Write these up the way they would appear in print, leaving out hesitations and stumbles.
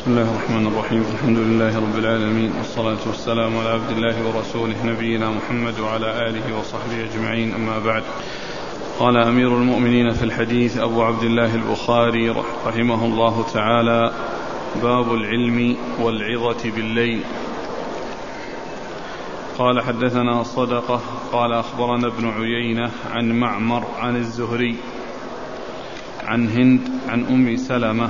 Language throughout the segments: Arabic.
بسم الله الرحمن الرحيم. الحمد لله رب العالمين، والصلاة والسلام على عبد الله ورسوله نبينا محمد وعلى آله وصحبه أجمعين، أما بعد. قال أمير المؤمنين في الحديث أبو عبد الله البخاري رحمه الله تعالى: باب العلم والعظة بالليل. قال: حدثنا صدقة قال أخبرنا ابن عيينة عن معمر عن الزهري عن هند عن أم سلمة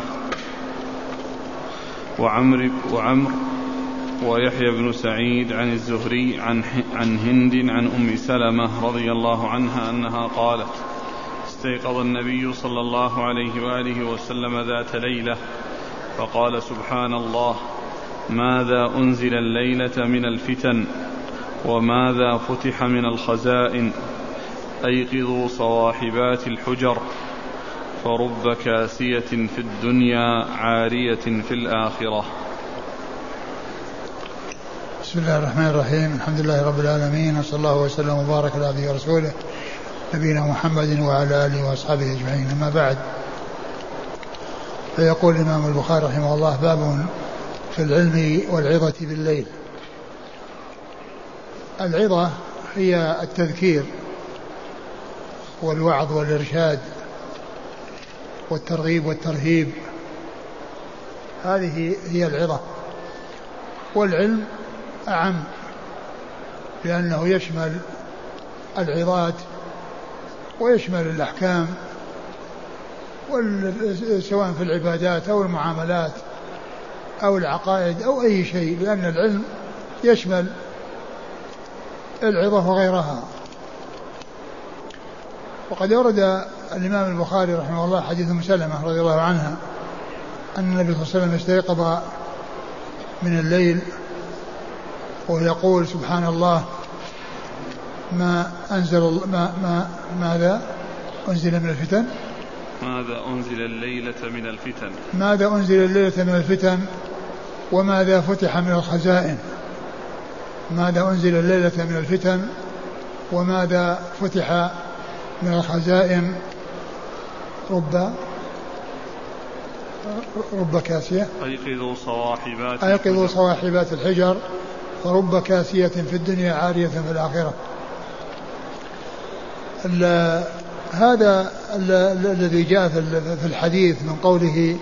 وعمر ويحيى بن سعيد عن الزهري عن هند عن أم سلمة رضي الله عنها أنها قالت: استيقظ النبي صلى الله عليه وآله وسلم ذات ليلة فقال: سبحان الله، ماذا أنزل الليلة من الفتن وماذا فتح من الخزائن، أيقظوا صواحبات الحجر، فرب كاسية في الدنيا عارية في الآخرة. بسم الله الرحمن الرحيم. الحمد لله رب العالمين، وصلى الله وسلم وبارك على عبده ورسوله نبينا محمد وعلى آله وأصحابه أجمعين، أما بعد. فيقول الإمام البخاري رحمه الله: باب في العلم والعظة بالليل. العظة هي التذكير والوعظ والإرشاد والترغيب والترهيب، هذه هي العظة. والعلم أعم لأنه يشمل العظات ويشمل الأحكام، سواء في العبادات أو المعاملات أو العقائد أو أي شيء، لأن العلم يشمل العظة وغيرها. وقد ورد الإمام البخاري رحمه الله حديث أم سلمة رضي الله عنها أن النبي صلى الله عليه وسلم استيقظ من الليل ويقول: سبحان الله، ماذا أنزل من الفتن، ماذا أنزل الليلة من الفتن، ماذا أنزل الليلة من الفتن وماذا فتح من الخزائن، ماذا أنزل الليلة من الفتن وماذا فتح من الخزائن، رب كاسية، أيقظوا صواحبات الحجر، فرب كاسية في الدنيا عارية في الآخرة. هذا الذي جاء في الحديث من قوله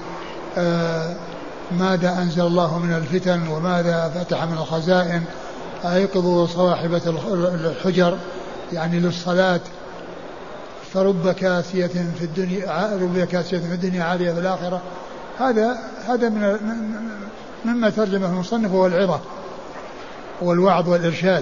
ماذا أنزل الله من الفتن وماذا فتح من الخزائن، أيقظوا صواحبة الحجر، يعني للصلاة، فرب كاسية في الدنيا، رب كاسية في الدنيا عالية في الآخرة. هذا مما ترجمه المصنف هو العظة والوعظ والإرشاد.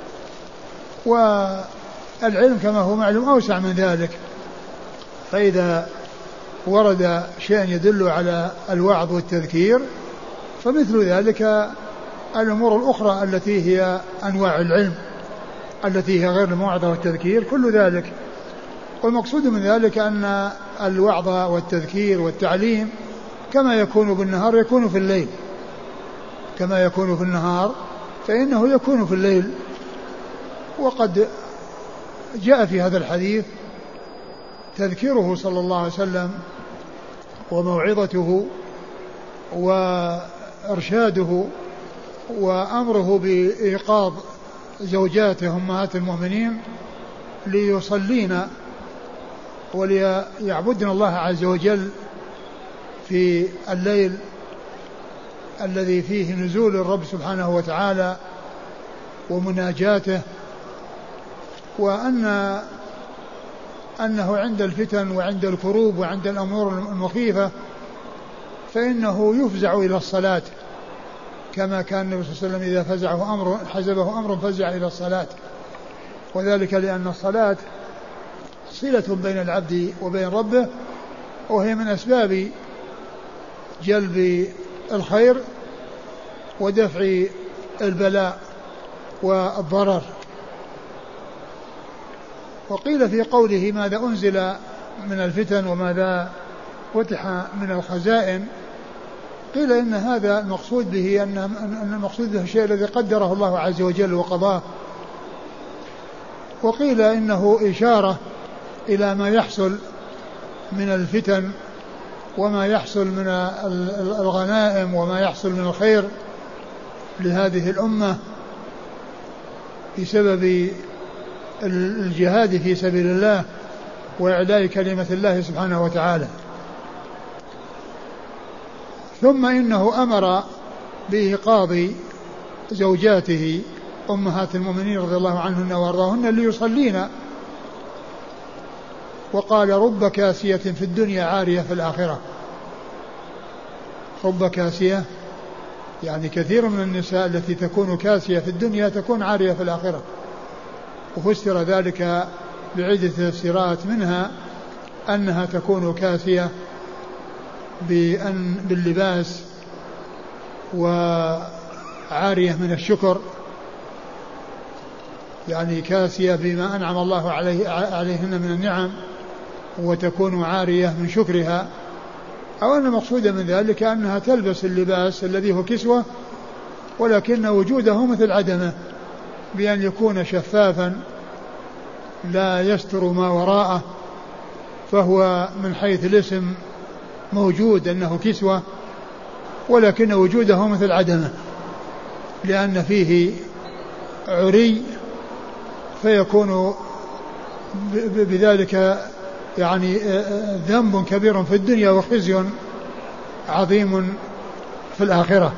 والعلم كما هو معلوم أوسع من ذلك، فإذا ورد شيء يدل على الوعظ والتذكير فمثل ذلك الأمور الأخرى التي هي أنواع العلم التي هي غير الموعظة والتذكير، كل ذلك. والمقصود من ذلك أن الوعظ والتذكير والتعليم كما يكون بالنهار يكون في الليل، كما يكون في النهار فإنه يكون في الليل. وقد جاء في هذا الحديث تذكيره صلى الله عليه وسلم وموعظته وإرشاده وأمره بإيقاظ زوجاته أمهات المؤمنين ليصلين وليعبدن الله عز وجل في الليل الذي فيه نزول الرب سبحانه وتعالى ومناجاته، وأنه عند الفتن وعند الكروب وعند الأمور المخيفة فإنه يفزع إلى الصلاة، كما كان النبي صلى الله عليه وسلم إذا حزبه أمر فزع إلى الصلاة. وذلك لأن الصلاة صلة بين العبد وبين ربه، وهي من أسباب جلب الخير ودفع البلاء والضرر. وقيل في قوله ماذا أنزل من الفتن وماذا فتح من الخزائن، قيل إن هذا المقصود به أن المقصود به الشيء الذي قدره الله عز وجل وقضاه، وقيل إنه إشارة إلى ما يحصل من الفتن وما يحصل من الغنائم وما يحصل من الخير لهذه الأمة بسبب الجهاد في سبيل الله وإعلاء كلمة الله سبحانه وتعالى. ثم إنه أمر بإيقاظ زوجاته أمهات المؤمنين رضي الله عنهن وأرضاهن ليصلين، وقال رب كاسية في الدنيا عارية في الآخرة. رب كاسية يعني كثير من النساء التي تكون كاسية في الدنيا تكون عارية في الآخرة، وفسر ذلك بعدة تفسيرات، منها أنها تكون كاسية باللباس وعارية من الشكر، يعني كاسية بما أنعم الله عليهن من النعم وتكون عارية من شكرها، أو أن المقصود من ذلك أنها تلبس اللباس الذي هو كسوة ولكن وجوده مثل عدمه، بأن يكون شفافا لا يستر ما وراءه، فهو من حيث الاسم موجود أنه كسوة ولكن وجوده مثل عدمه، لأن فيه عري فيكون بذلك يعني ذنب كبير في الدنيا وخزي عظيم في الآخرة.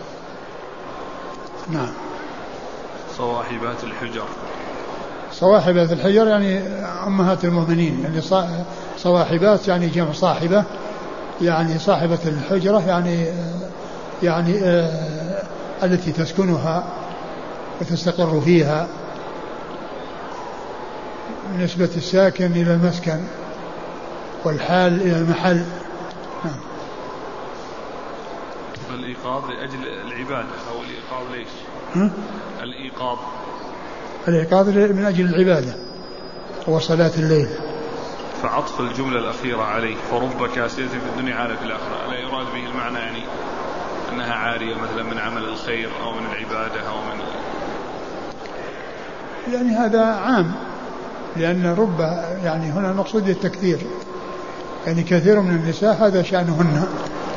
نعم. صواحبات الحجر. صواحبات الحجر يعني أمهات المؤمنين، يعني صواحبات يعني جمع صاحبة، يعني صاحبة الحجرة يعني التي تسكنها وتستقر فيها، نسبة الساكن إلى المسكن والحال إلى المحل. الإيقاظ لأجل العبادة أو الإيقاظ ليش؟ الإيقاظ من أجل العبادة وصلاة الليل. فعطف الجملة الأخيرة عليه فرب كاسية في الدنيا عارية في الآخرة، ألا يراد به المعنى يعني أنها عارية مثلا من عمل الخير أو من العبادة أو من يعني هذا عام، لأن رب يعني هنا المقصود التكثير، يعني كثير من النساء هذا شأنهن.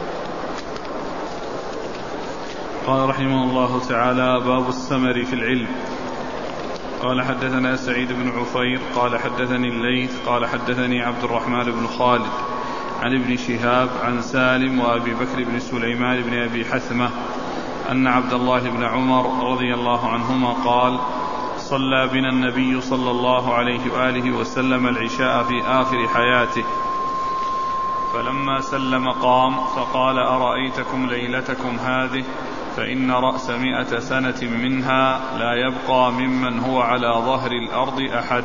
قال رحمه الله تعالى: باب السمر في العلم. قال حدثنا سعيد بن عفير قال حدثني الليث قال حدثني عبد الرحمن بن خالد عن ابن شهاب عن سالم وأبي بكر بن سليمان بن أبي حثمة أن عبد الله بن عمر رضي الله عنهما قال: صلى بنا النبي صلى الله عليه وآله وسلم العشاء في آخر حياته، فلما سلم قام فقال: أرأيتكم ليلتكم هذه فإن رأس 100 سنة منها لا يبقى ممن هو على ظهر الأرض أحد.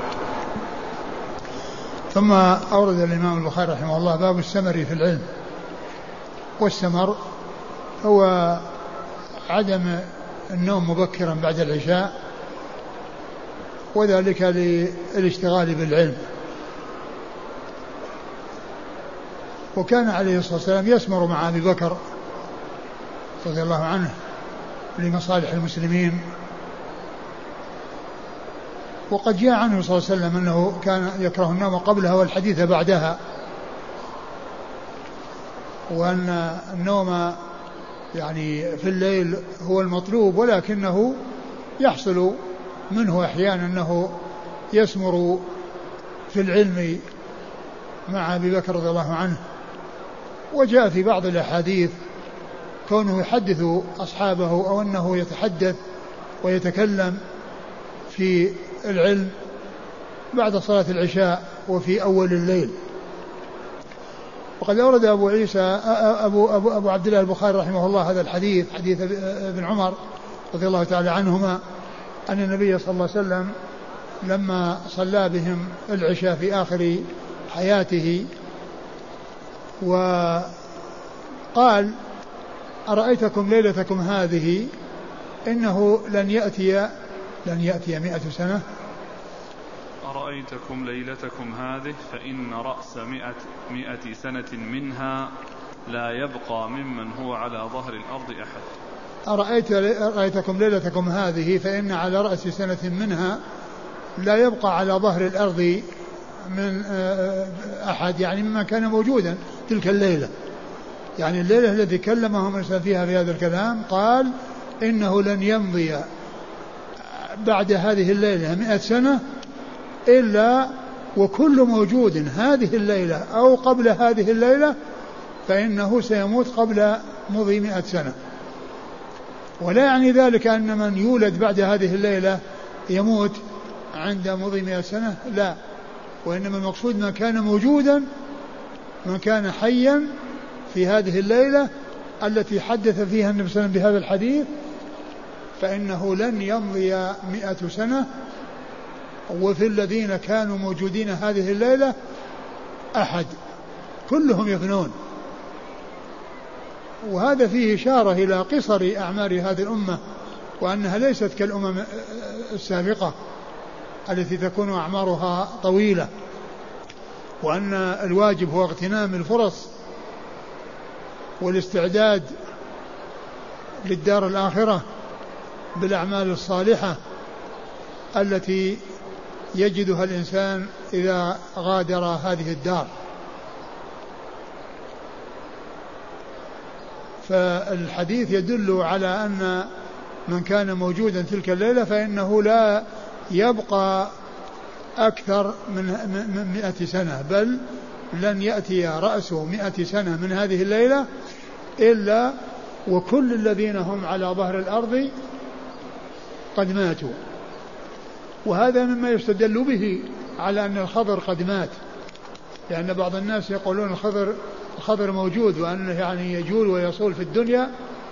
ثم أورد الإمام البخاري رحمه الله باب السمر في العلم. والسمر هو عدم النوم مبكرا بعد العشاء، وذلك للاشتغال بالعلم. وكان عليه الصلاة والسلام يسمر مع أبي بكر رضي الله عنه لمصالح المسلمين، وقد جاء عنه صلى الله عليه وسلم أنه كان يكره النوم قبلها والحديث بعدها، وأن النوم يعني في الليل هو المطلوب، ولكنه يحصل منه أحيانا أنه يسمر في العلم مع أبي بكر رضي الله عنه. وجاء في بعض الأحاديث كونه يحدث أصحابه أو أنه يتحدث ويتكلم في العلم بعد صلاة العشاء وفي أول الليل. وقد أورد أبو عبد الله البخاري رحمه الله هذا الحديث، حديث ابن عمر رضي الله تعالى عنهما، أن النبي صلى الله عليه وسلم لما صلى بهم العشاء في آخر حياته وقال: أرأيتكم ليلتكم هذه إنه لن يأتي 100 سنة. أرأيتكم ليلتكم هذه فإن رأس 100 سنة منها لا يبقى ممن هو على ظهر الأرض أحد. أرأيتكم ليلتكم هذه فإن على رأس سنة منها لا يبقى على ظهر الأرض من أحد يعني مما كان موجودا تلك الليلة. يعني الليلة التي كلمهم فيها في هذا الكلام قال إنه لن يمضي بعد هذه الليلة 100 سنة إلا وكل موجود هذه الليلة أو قبل هذه الليلة فإنه سيموت قبل مضي 100 سنة. ولا يعني ذلك أن من يولد بعد هذه الليلة يموت عند مضي 100 سنة، لا، وإنما المقصود من كان موجودا، من كان حيا في هذه الليلة التي حدث فيها النبي صلى الله عليه وسلم بهذا الحديث فإنه لن يمضي 100 سنة. وفي الذين كانوا موجودين هذه الليلة أحد، كلهم يفنون. وهذا فيه إشارة إلى قصر أعمار هذه الأمة، وأنها ليست كالأمم السابقة التي تكون أعمارها طويلة، وأن الواجب هو اغتنام الفرص والاستعداد للدار الآخرة بالأعمال الصالحة التي يجدها الإنسان إذا غادر هذه الدار. فالحديث يدل على أن من كان موجودا تلك الليلة فإنه لا يبقى أكثر من 100 سنة، بل لن يأتي رأس 100 سنة من هذه الليلة إلا وكل الذين هم على ظهر الأرض قد ماتوا. وهذا مما يستدل به على أن الخضر قد مات، لأن بعض الناس يقولون الخضر موجود وأنه يعني يجول ويصول في الدنيا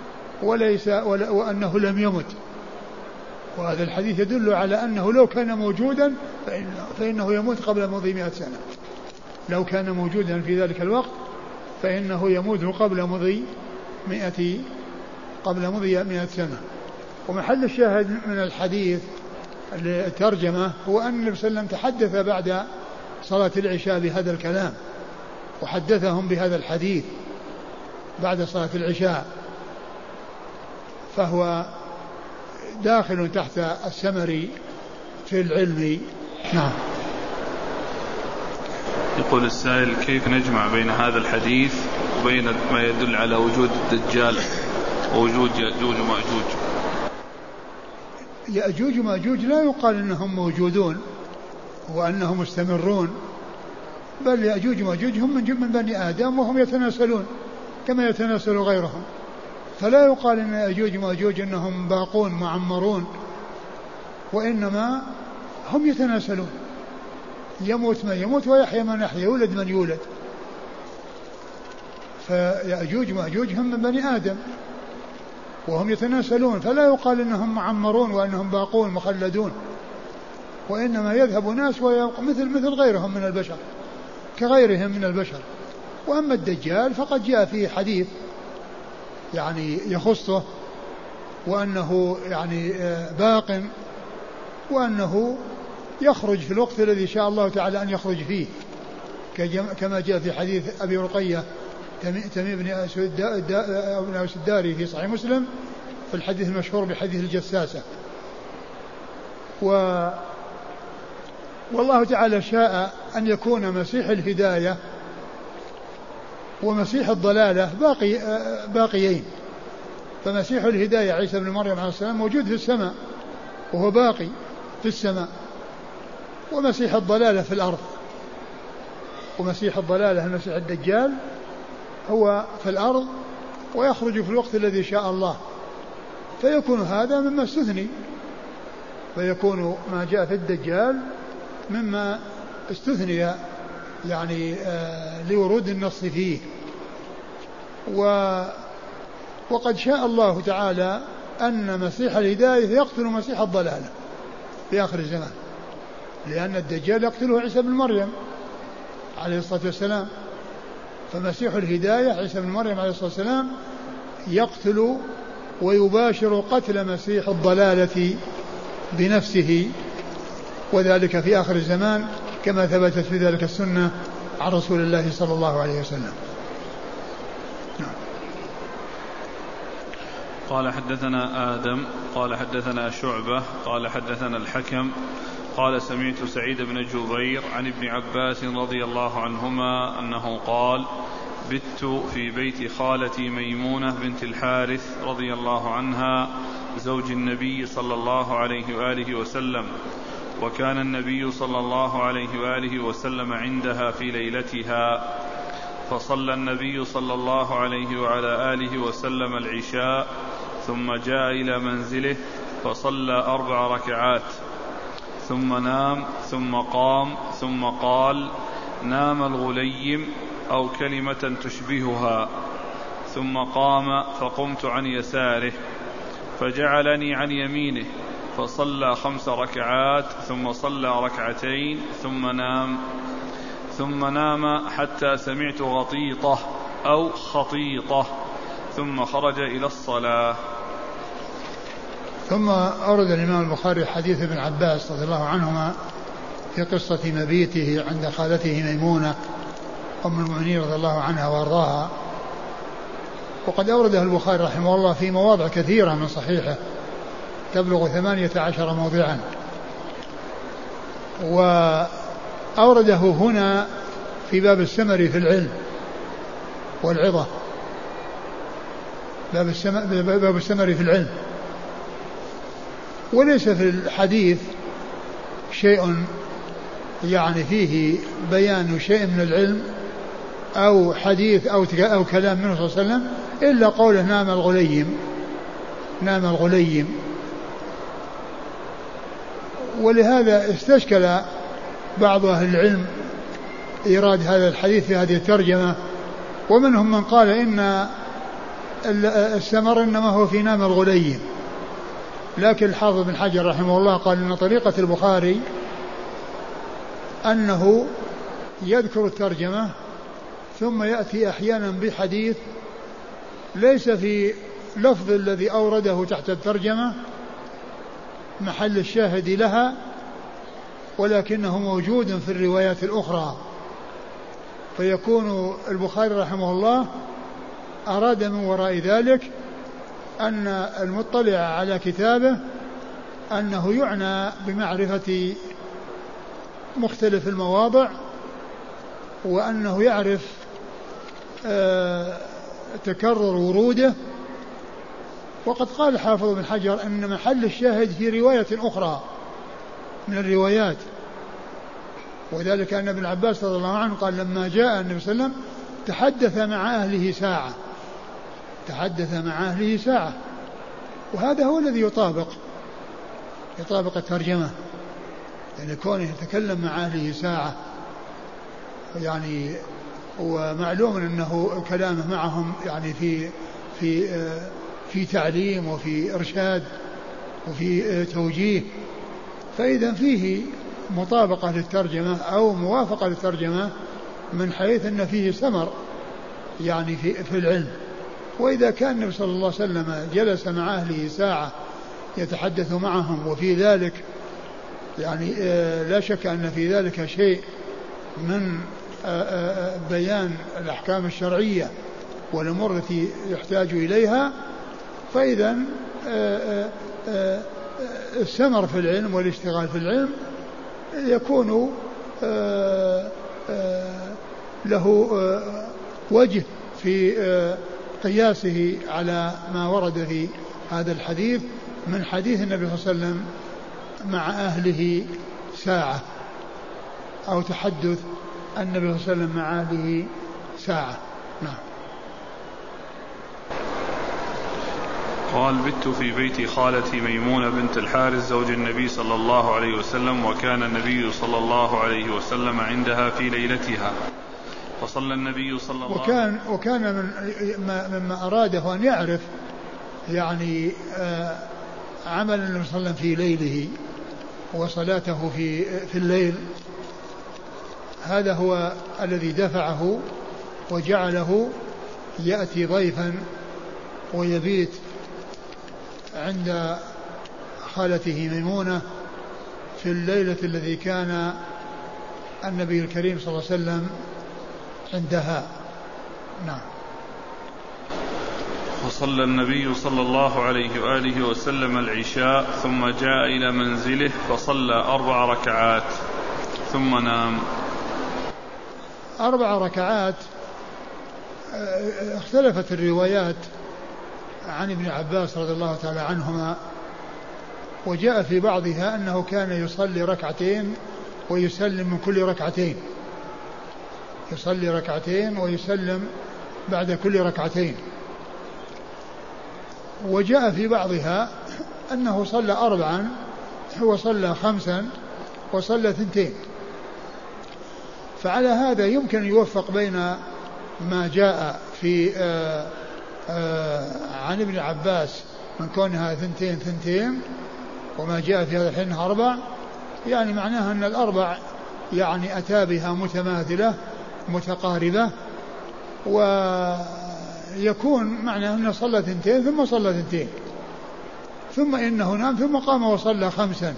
وأنه لم يمت. وهذا الحديث يدل على أنه لو كان موجودا فإنه يموت قبل مضي 100 سنة. لو كان موجودا في ذلك الوقت فإنه يموت قبل مضي 100 سنة. ومحل الشاهد من الحديث الترجمة هو أن النبي صلى الله عليه وسلم تحدث بعد صلاة العشاء بهذا الكلام، وحدثهم بهذا الحديث بعد صلاة العشاء، فهو داخل تحت السمر في العلم. نعم. يقول السائل: كيف نجمع بين هذا الحديث وبين ما يدل على وجود الدجال ووجود يأجوج ومأجوج؟ يأجوج ومأجوج لا يقال إنهم موجودون وأنهم مستمرون، بل يأجوج ومأجوج هم من بني آدم وهم يتناسلون كما يتناسل غيرهم، فلا يقال إن يأجوج ومأجوج إنهم باقون معمرون، وإنما هم يتناسلون، يموت من يموت ويحيى من يحيى، يولد من يولد. فيأجوج ومأجوج هم من بني آدم وهم يتناسلون، فلا يقال إنهم معمرون وأنهم باقون مخلدون، وإنما يذهب ناس مثل غيرهم من البشر، كغيرهم من البشر. وأما الدجال فقد جاء فيه حديث يعني يخصه، وأنه يعني باق، وأنه يخرج في الوقت الذي شاء الله تعالى أن يخرج فيه، كما جاء في حديث أبي رقية تميم بن أوس الداري في صحيح مسلم في الحديث المشهور بحديث الجساسة. والله تعالى شاء أن يكون مسيح الهداية ومسيح الضلالة باقيين. فمسيح الهداية عيسى بن مريم عليه السلام موجود في السماء وهو باقي في السماء، ومسيح الضلالة في الأرض، ومسيح الضلالة المسيح الدجال هو في الأرض ويخرج في الوقت الذي شاء الله، فيكون هذا مما استثني، فيكون ما جاء في الدجال مما استثني يعني لورود النص فيه. وقد شاء الله تعالى أن مسيح الهداية يقتل مسيح الضلالة في آخر الزمان، لأن الدجال يقتله عيسى بن مريم عليه الصلاة والسلام، فمسيح الهداية عيسى بن مريم عليه الصلاة والسلام يقتل ويباشر قتل مسيح الضلالة بنفسه، وذلك في آخر الزمان كما ثبتت في ذلك السنة عن رسول الله صلى الله عليه وسلم. قال حدثنا آدم قال حدثنا شعبة قال حدثنا الحكم قال سمعت سعيد بن جبير عن ابن عباس رضي الله عنهما أنه قال بت في بيت خالتي ميمونة بنت الحارث رضي الله عنها زوج النبي صلى الله عليه وآله وسلم، وكان النبي صلى الله عليه وآله وسلم عندها في ليلتها، فصلى النبي صلى الله عليه وعلى آله وسلم العشاء ثم جاء إلى منزله فصلى 4 ركعات ثم نام ثم قام ثم قال نام الغليم أو كلمة تشبهها، ثم قام فقمت عن يساره فجعلني عن يمينه فصلى 5 ركعات ثم صلى 2 ركعتين ثم نام حتى سمعت غطيطة أو خطيطة ثم خرج إلى الصلاة. ثم أورد الإمام البخاري حديث ابن عباس رضي الله عنهما في قصة مبيته عند خالته ميمونة أم المؤمنين رضي الله عنها وأرضاها، وقد أورده البخاري رحمه الله في مواضع كثيرة من صحيحه تبلغ 18 موضعا، وأورده هنا في باب السمر في العلم والعظة، باب السمر في العلم. وليس في الحديث شيء يعني فيه بيان شيء من العلم أو حديث أو كلام منه صلى الله عليه وسلم إلا قوله نام الغليم. ولهذا استشكل بعض أهل العلم إيراد هذا الحديث في هذه الترجمة، ومنهم من قال إن السمر إنما هو في نام الغليم، لكن الحافظ بن حجر رحمه الله قال إن طريقة البخاري أنه يذكر الترجمة ثم يأتي أحيانا بحديث ليس في لفظ الذي أورده تحت الترجمة محل الشاهد لها، ولكنه موجود في الروايات الأخرى، فيكون البخاري رحمه الله أراد من وراء ذلك أن المطلع على كتابه أنه يعنى بمعرفة مختلف المواضع، وأنه يعرف تكرر وروده. وقد قال الحافظ بن حجر أن محل الشاهد في رواية أخرى من الروايات، وذلك أن ابن عباس رضي الله عنه قال لما جاء النبي صلى الله عليه وسلم تحدث مع أهله ساعة، وهذا هو الذي يطابق الترجمة، يعني كونه يتكلم مع أهله ساعة، يعني ومعلوم أنه كلامه معهم يعني في تعليم وفي إرشاد وفي توجيه، فإذا فيه مطابقة للترجمة أو موافقة للترجمة من حيث أن فيه سمر يعني في العلم. وإذا كان النبي صلى الله عليه وسلم جلس مع أهله ساعة يتحدث معهم، وفي ذلك يعني لا شك أن في ذلك شيء من بيان الأحكام الشرعية والأمور التي يحتاج إليها، فإذا السمر في العلم والاشتغال في العلم يكون له وجه في قياسه على ما ورد في هذا الحديث من حديث النبي صلى الله عليه وسلم مع أهله ساعة، أو تحدث النبي صلى الله عليه وسلم مع أهله ساعة. نعم. قال بت في بيت خالتي ميمونة بنت الحارث زوج النبي صلى الله عليه وسلم، وكان النبي صلى الله عليه وسلم عندها في ليلتها، فصلى النبي صلى الله عليه وسلم. وكان مما أراده أن يعرف يعني عمل النبي صلى الله عليه وسلم في ليله وصلاته في الليل، هذا هو الذي دفعه وجعله يأتي ضيفا ويبيت عند خالته ميمونة في الليلة الذي كان النبي الكريم صلى الله عليه وسلم عندها. نعم. صلى النبي صلى الله عليه وآله وسلم العشاء ثم جاء إلى منزله فصلى 4 ركعات ثم نام. 4 ركعات اختلفت الروايات عن ابن عباس رضي الله تعالى عنهما، وجاء في بعضها أنه كان يصلي 2 ركعات ويسلم من كل 2 ركعات، يصلي 2 ركعات ويسلم بعد كل 2 ركعات. وجاء في بعضها أنه صلى 4، هو صلى 5 وصلى 2. فعلى هذا يمكن أن يوفق بين ما جاء في عن ابن عباس من كونها 2 وما جاء في هذا الحين 4، يعني معناها أن 4 يعني أتى بها متماثلة متقاربة، ويكون معناه أنه صلى 2 ثم صلى 2 ثم إنه نام ثم قام وصلى 5.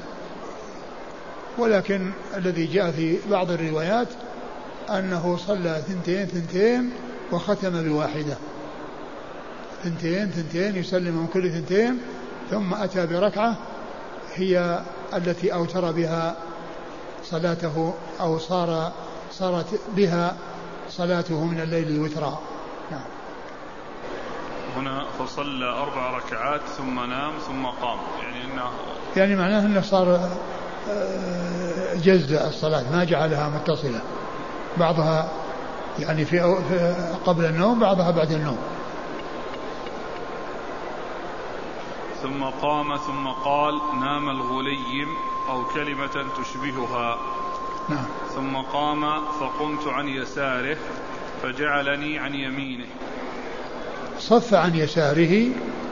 ولكن الذي جاء في بعض الروايات أنه صلى 2 وختم ب1، 2 يسلم من كل 2 ثم أتى بركعة هي التي أوتر بها صلاته، أو صارت بها صلاته من الليل وترا. نعم. هنا فصلى 4 ركعات ثم نام ثم قام، يعني معناه أنه صار جزء الصلاة ما جعلها متصلة، بعضها يعني في قبل النوم بعضها بعد النوم. ثم قام ثم قال نام الغليم أو كلمة تشبهها. نعم. ثم قام فقمت عن يساره فجعلني عن يمينه. صف عن يساره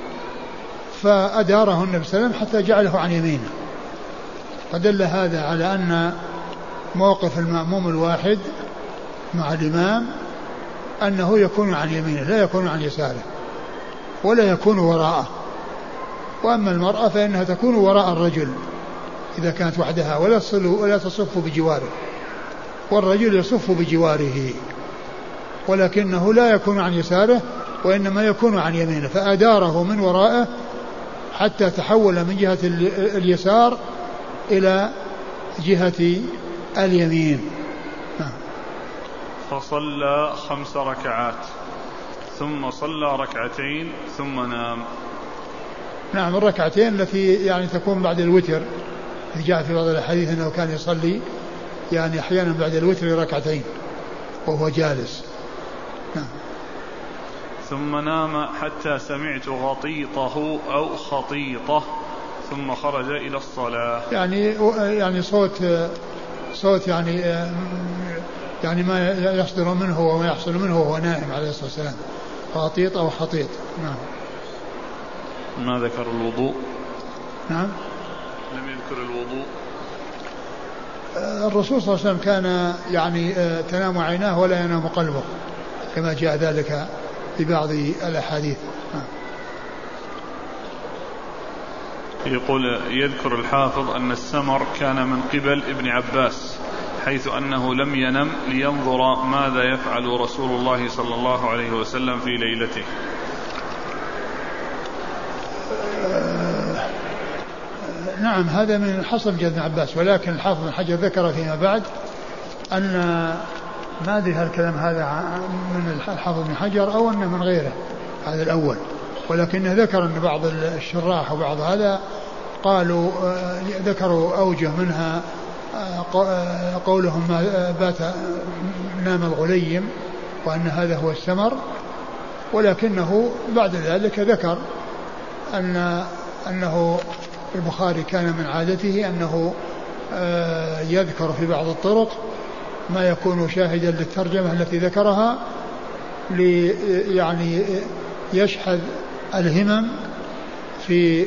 فأداره النبي صلى الله عليه وسلم حتى جعله عن يمينه. فدل هذا على أن موقف المأموم الواحد مع الإمام أنه يكون عن يمينه لا يكون عن يساره ولا يكون وراءه. وأما المرأة فإنها تكون وراء الرجل إذا كانت وحدها ولا تصف بجواره، والرجل يصف بجواره، ولكنه لا يكون عن يساره وإنما يكون عن يمينه، فأداره من ورائه حتى تحول من جهة اليسار إلى جهة اليمين. فصلى 5 ركعات ثم صلى 2 ركعات ثم نام. نعم، 2 ركعتين التي يعني تكون بعد الوتر، جاء في بعض الحديث أنه كان يصلي يعني أحيانا بعد الوتر 2 ركعتين وهو جالس. نعم. ثم نام حتى سمعت غطيطه أو خطيطه ثم خرج إلى الصلاة. يعني صوت يعني ما يصدر منه وما يحصل منه وهو نائم عليه الصلاة والسلام، غطيط أو خطيط. نعم. ما ذكر الوضوء؟ نعم، لم يذكر الوضوء. الرسول صلى الله عليه وسلم كان يعني تنام عيناه ولا ينام قلبه كما جاء ذلك في بعض الأحاديث. يقول يذكر الحافظ أن السمر كان من قبل ابن عباس، حيث أنه لم ينم لينظر ماذا يفعل رسول الله صلى الله عليه وسلم في ليلته. نعم، هذا من حصل جد ابن عباس، ولكن الحافظ بن حجر ذكر فيما بعد أن ما أدري هالكلام هذا من الحافظ بن حجر أو أنه من غيره، هذا الأول، ولكنه ذكر أن بعض الشراح وبعض هذا قالوا ذكروا أوجه منها قولهم بات نام الغليم وأن هذا هو السمر، ولكنه بعد ذلك ذكر أنه البخاري كان من عادته أنه يذكر في بعض الطرق ما يكون شاهدا للترجمة التي ذكرها يعني يشحذ الهمم في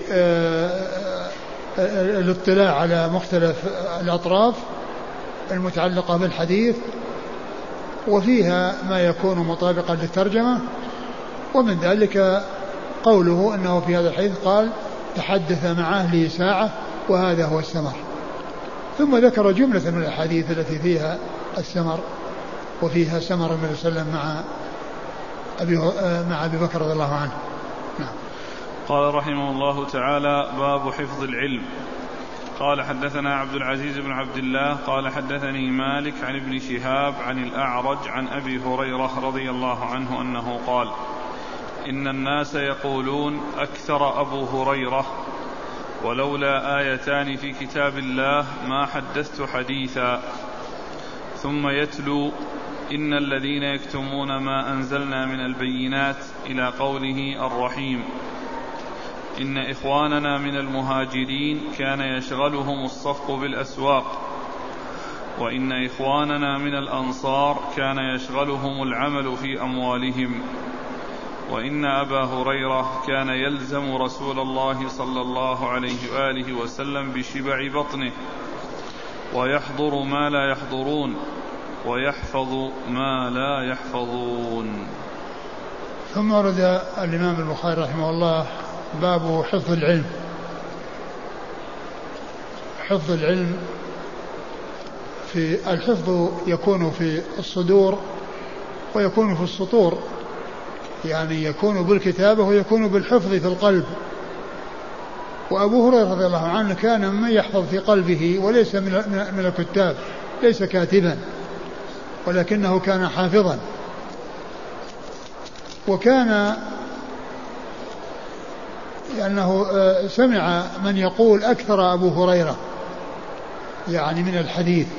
الاطلاع على مختلف الأطراف المتعلقة بالحديث، وفيها ما يكون مطابقا للترجمة. ومن ذلك قوله أنه في هذا الحديث قال تحدث مع أهله ساعة وهذا هو السمر، ثم ذكر جملة من الأحاديث التي فيها السمر، وفيها سمر النبي صلى الله عليه وسلم مع أبي بكر رضي الله عنه. نعم. قال رحمه الله تعالى: باب حفظ العلم. قال: حدثنا عبد العزيز بن عبد الله قال: حدثني مالك عن ابن شهاب عن الأعرج عن أبي هريرة رضي الله عنه أنه قال: إن الناس يقولون أكثر أبو هريرة، ولولا آيتان في كتاب الله ما حدثت حديثا. ثم يتلو: إن الذين يكتمون ما أنزلنا من البينات إلى قوله الرحيم. إن إخواننا من المهاجرين كان يشغلهم الصفق بالأسواق، وإن إخواننا من الأنصار كان يشغلهم العمل في أموالهم، وإن أبا هريرة كان يلزم رسول الله صلى الله عليه وآله وسلم بشبع بطنه، ويحضر ما لا يحضرون، ويحفظ ما لا يحفظون. ثم ورد الإمام البخاري رحمه الله باب حفظ العلم. حفظ العلم، في الحفظ يكون في الصدور ويكون في السطور، يعني يكون بالكتابة ويكون بالحفظ في القلب. وأبو هريرة رضي الله عنه كان من يحفظ في قلبه وليس من الكتاب، ليس كاتبا ولكنه كان حافظا. وكان لأنه سمع من يقول أكثر أبو هريرة يعني من الحديث،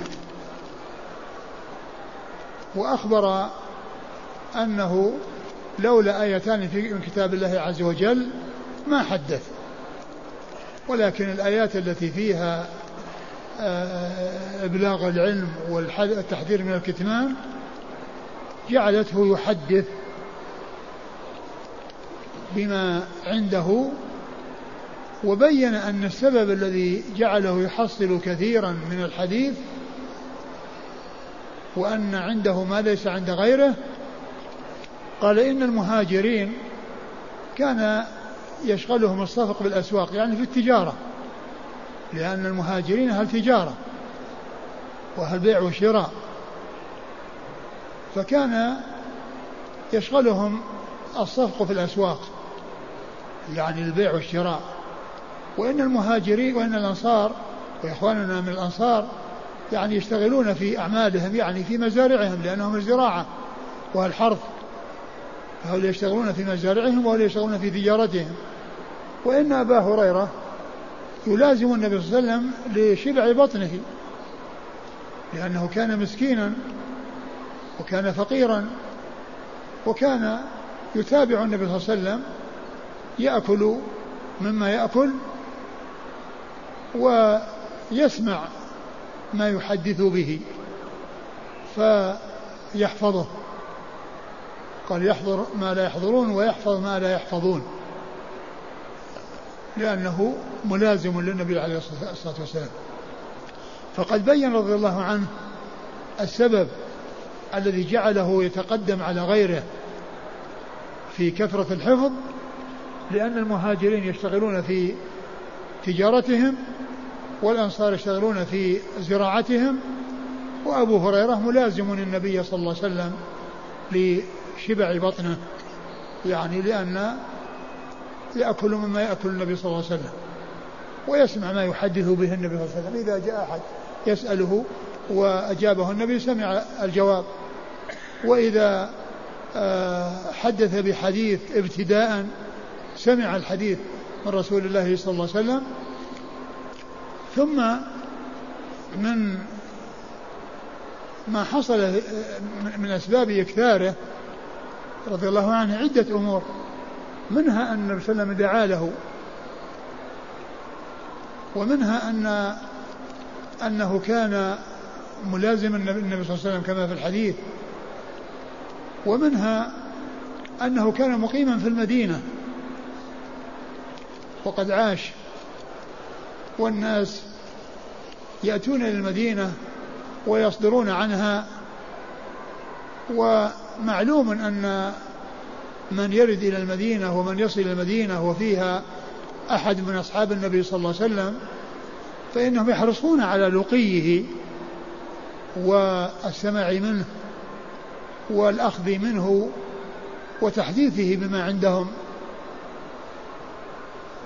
وأخبر أنه لولا آيتان من كتاب الله عز وجل ما حدث، ولكن الآيات التي فيها إبلاغ العلم والتحذير من الكتمان جعلته يحدث بما عنده. وبين أن السبب الذي جعله يحصل كثيرا من الحديث وأن عنده ما ليس عند غيره، قال: إن المهاجرين كان يشغلهم الصفق بالأسواق، يعني في التجارة، لأن المهاجرين أهل تجارة وأهل بيع وشراء، فكان يشغلهم الصفق في الأسواق، يعني البيع والشراء. وإن المهاجرين وإن الأنصار وإخواننا من الأنصار يعني يشتغلون في أعمالهم، يعني في مزارعهم، لأنهم الزراعة والحرث، فهؤلاء يشتغلون في مزارعهم وهؤلاء يشتغلون في تجارتهم. وإن أبا هريرة يلازم النبي صلى الله عليه وسلم لشبع بطنه، لأنه كان مسكينا وكان فقيرا، وكان يتابع النبي صلى الله عليه وسلم يأكل مما يأكل ويسمع ما يحدث به فيحفظه. قال: يحضر ما لا يحضرون ويحفظ ما لا يحفظون، لأنه ملازم للنبي عليه الصلاة والسلام. فقد بين رضي الله عنه السبب الذي جعله يتقدم على غيره في كثرة الحفظ، لأن المهاجرين يشتغلون في تجارتهم والأنصار يشتغلون في زراعتهم، وأبو هريرة ملازم النبي صلى الله عليه وسلم لشبع بطنه، يعني لأن يأكل مما يأكل النبي صلى الله عليه وسلم ويسمع ما يحدث به النبي صلى الله عليه وسلم. إذا جاء أحد يسأله وأجابه النبي سمع الجواب، وإذا حدث بحديث ابتداء سمع الحديث من رسول الله صلى الله عليه وسلم. ثم من ما حصل من أسباب إكثاره رضي الله عنه عدة أمور، منها أن النبي صلى الله عليه وسلم دعا له، ومنها أنه كان ملازم النبي صلى الله عليه وسلم كما في الحديث، ومنها أنه كان مقيما في المدينة وقد عاش، والناس يأتون إلى المدينة ويصدرون عنها، ومعلوم أن من يرد إلى المدينة ومن يصل إلى المدينة وفيها أحد من أصحاب النبي صلى الله عليه وسلم فإنهم يحرصون على لقيه والسماع منه والأخذ منه وتحديثه بما عندهم.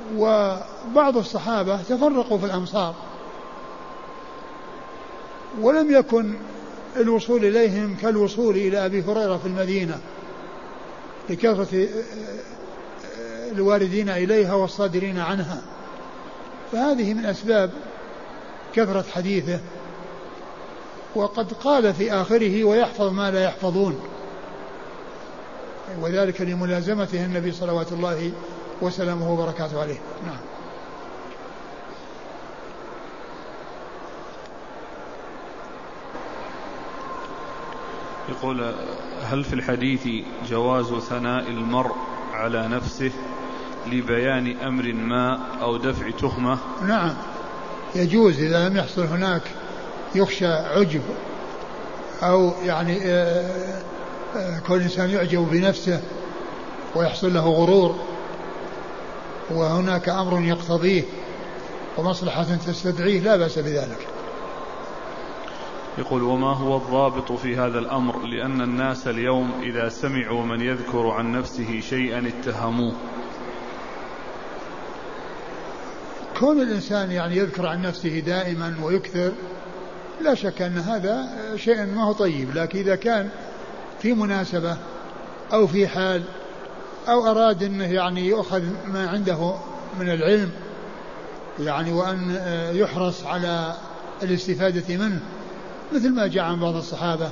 وبعض الصحابة تفرقوا في الأمصار ولم يكن الوصول إليهم كالوصول إلى أبي هريرة في المدينة لكثرة الواردين إليها والصادرين عنها، فهذه من أسباب كثرة حديثه. وقد قال في آخره ويحفظ ما لا يحفظون، وذلك لملازمته النبي صلوات الله وسلامه وبركاته عليه. نعم. يقول: هل في الحديث جواز ثناء المرء على نفسه لبيان أمر ما أو دفع تهمة؟ نعم يجوز إذا لم يحصل هناك يخشى عجب أو يعني كل إنسان يعجب بنفسه ويحصل له غرور وهناك أمر يقتضيه ومصلحة تستدعيه لا بأس بذلك. يقول: وما هو الضابط في هذا الأمر؟ لأن الناس اليوم إذا سمعوا من يذكر عن نفسه شيئا اتهموه. كون الإنسان يعني يذكر عن نفسه دائما ويكثر لا شك أن هذا شيء ما هو طيب، لكن إذا كان في مناسبة أو في حال أو أراد أنه يعني يأخذ ما عنده من العلم يعني وأن يحرص على الاستفادة منه، مثل ما جاء عن بعض الصحابة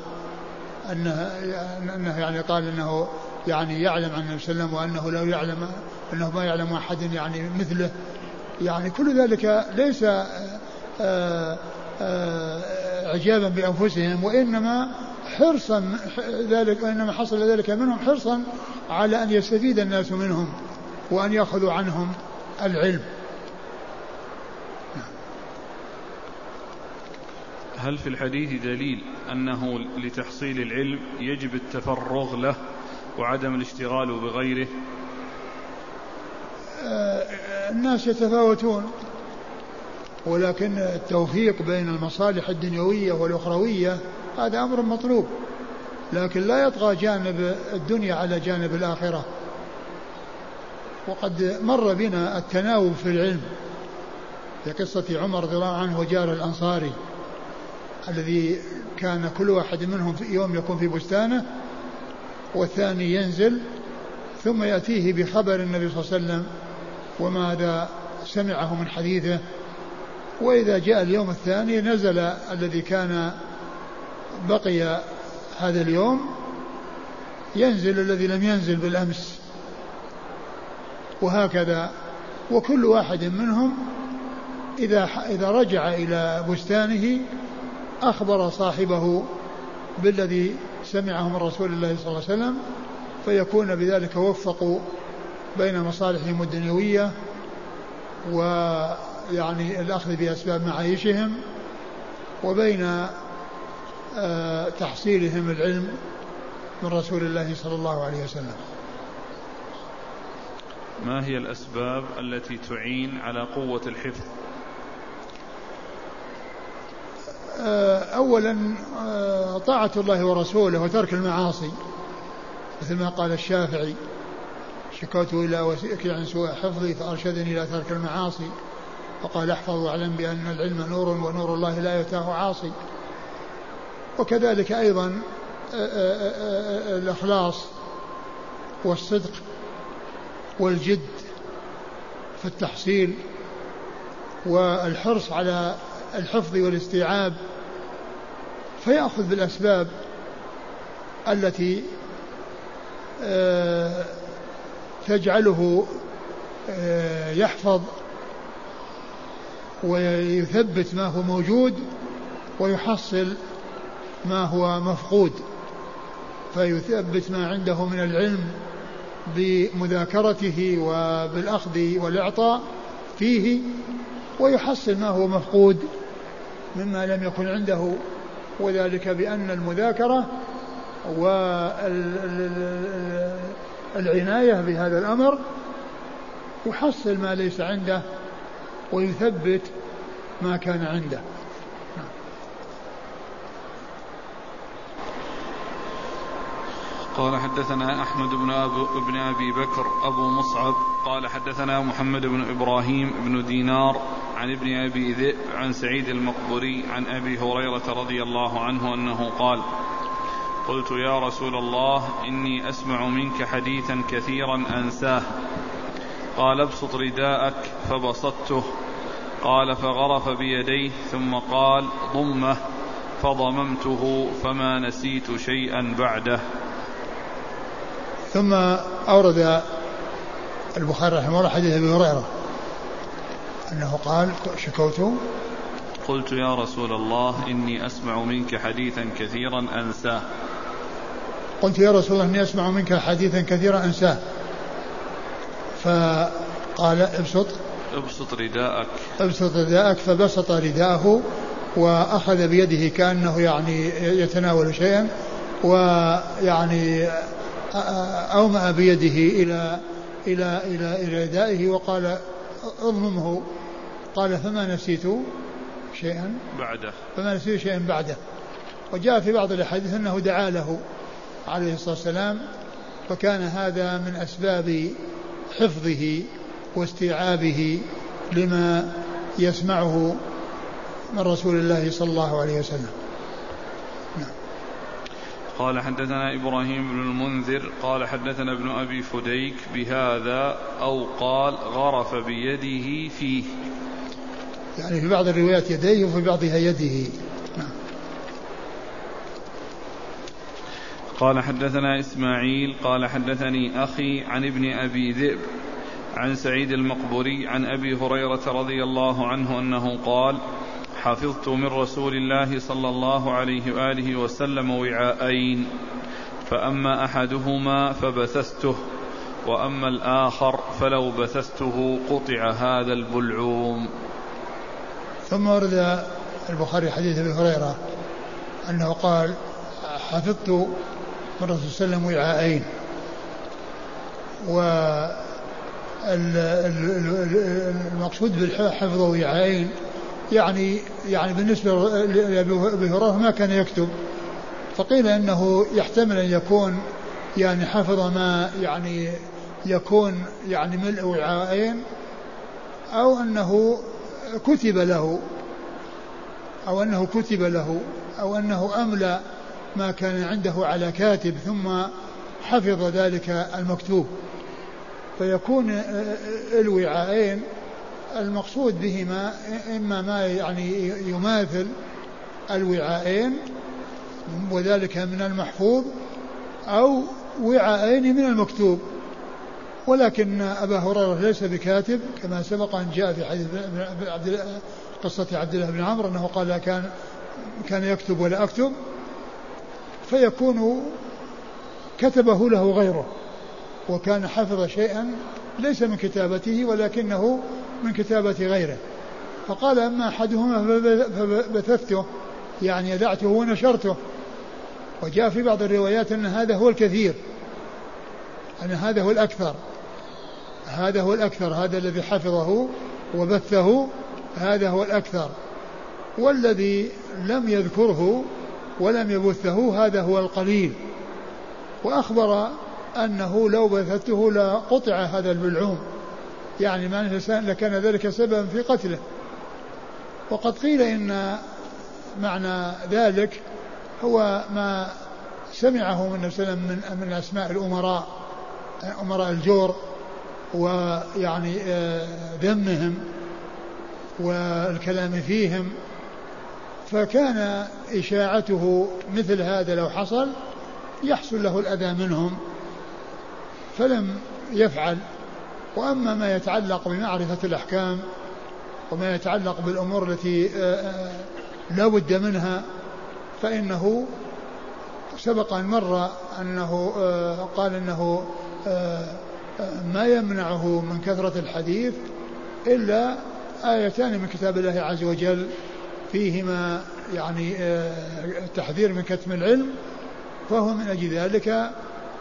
أنه يعني قال أنه يعني يعلم عن النبي صلى الله عليه وسلم وأنه لو يعلم أنه ما يعلم أحد يعني مثله، يعني كل ذلك ليس إعجابا بأنفسهم وإنما حرصا ذلك، وإنما حصل ذلك منهم حرصا على أن يستفيد الناس منهم وأن يأخذوا عنهم العلم. هل في الحديث دليل أنه لتحصيل العلم يجب التفرغ له وعدم الاشتغال بغيره؟ الناس يتفاوتون، ولكن التوفيق بين المصالح الدنيوية والأخروية هذا أمر مطلوب، لكن لا يطغى جانب الدنيا على جانب الآخرة. وقد مر بنا التناوب في العلم في قصة عمر رضي الله عنه وجار الأنصاري الذي كان كل واحد منهم في يوم يكون في بستانه والثاني ينزل ثم يأتيه بخبر النبي صلى الله عليه وسلم وماذا سمعه من حديثه، وإذا جاء اليوم الثاني نزل الذي كان بقي هذا اليوم ينزل الذي لم ينزل بالأمس، وهكذا. وكل واحد منهم إذا رجع إلى بستانه أخبر صاحبه بالذي سمعه من رسول الله صلى الله عليه وسلم، فيكون بذلك وفقوا بين مصالحهم الدنيوية ويعني الأخذ بأسباب معايشهم وبين تحصيلهم العلم من رسول الله صلى الله عليه وسلم. ما هي الأسباب التي تعين على قوة الحفظ؟ أولا طاعة الله ورسوله وترك المعاصي، مثل ما قال الشافعي: شكوت إلى وسيلك عن سوء حفظي فأرشدني إلى ترك المعاصي، وقال: احفظ واعلم بأن العلم نور ونور الله لا يتاه عاصي. وكذلك أيضا الإخلاص والصدق والجد في التحصيل والحرص على الحفظ والاستيعاب، فيأخذ بالأسباب التي تجعله يحفظ ويثبت ما هو موجود ويحصل ما هو مفقود، فيثبت ما عنده من العلم بمذاكرته وبالأخذ والإعطاء فيه، ويحصل ما هو مفقود مما لم يكن عنده، وذلك بأن المذاكرة والعناية بهذا الأمر يحصل ما ليس عنده ويثبت ما كان عنده. قال حدثنا أحمد بن أبي بكر أبو مصعب قال حدثنا محمد بن إبراهيم بن دينار عن ابن أبي ذئب عن سعيد المقبري عن أبي هريرة رضي الله عنه أنه قال قلت يا رسول الله إني أسمع منك حديثا كثيرا أنساه قال ابسط رداءك فبسطته قال فغرف بيديه ثم قال ضمه فضممته فما نسيت شيئا بعده. ثم أورد البخاري رحمه الله حديث أبي هريرة أنه قال قلت يا رسول الله إني أسمع منك حديثا كثيرا أنساه. قلت يا رسول الله إني أسمع منك حديثا كثيرا أنساه. فقال ابسط رداءك فبسط رداءه وأخذ بيده كأنه يعني يتناول شيئا ويعني أومأ بيده إلى ردائه وقال اضممه. قال فما نسيت شيئا بعده. وجاء في بعض الأحاديث أنه دعا له عليه الصلاة والسلام فكان هذا من أسباب حفظه واستيعابه لما يسمعه من رسول الله صلى الله عليه وسلم. قال حدثنا إبراهيم بن المنذر قال حدثنا ابن أبي فديك بهذا أو قال غرف بيده فيه، يعني في بعض الروايات يديه وفي بعضها يده. قال حدثنا إسماعيل قال حدثني أخي عن ابن أبي ذئب عن سعيد المقبري عن أبي هريرة رضي الله عنه أنه قال حفظت من رسول الله صلى الله عليه وآله وسلم وعاءين فأما أحدهما فبثثته وأما الآخر فلو بثثته قطع هذا البلعوم. ثم ورد البخاري حديث أبي هريرة أنه قال حفظت من رسول الله صلى الله عليه وسلم وعاءين. والمقصود بالحفظ وعاءين يعني بالنسبة لأبي هريرة ما كان يكتب، فقيل إنه يحتمل أن يكون يعني حفظ ما يعني يكون يعني ملء وعاءين أو أنه كتب له أو أنه أملى ما كان عنده على كاتب ثم حفظ ذلك المكتوب، فيكون الوعاءين المقصود بهما إما ما يعني يماثل الوعاءين وذلك من المحفوظ أو وعاءين من المكتوب. ولكن أبا هريرة ليس بكاتب كما سبق أن جاء في حديث قصة عبد الله بن عمرو أنه قال كان يكتب ولا أكتب، فيكون كتبه له غيره وكان حفظ شيئا ليس من كتابته ولكنه من كتابة غيره. فقال أما أحدهما فبثثته يعني يدعته ونشرته. وجاء في بعض الروايات أن هذا هو الكثير، أن هذا هو الأكثر، هذا الذي حفظه وبثه هذا هو الأكثر، والذي لم يذكره ولم يبثه هذا هو القليل. وأخبر أنه لو بثته لقطع هذا البلعوم، يعني لكان ذلك سببا في قتله. وقد قيل إن معنى ذلك هو ما سمعه من النبي صلى الله عليه وسلم من أسماء الأمراء، أمراء الجور ويعني ذمهم والكلام فيهم، فكان إشاعته مثل هذا لو حصل يحصل له الأذى منهم فلم يفعل. وأما ما يتعلق بمعرفة الأحكام وما يتعلق بالأمور التي لا بد منها فإنه سبق أن مر أنه قال أنه ما يمنعه من كثرة الحديث إلا آيتان من كتاب الله عز وجل فيهما يعني التحذير من كتم العلم، فهو من أجل ذلك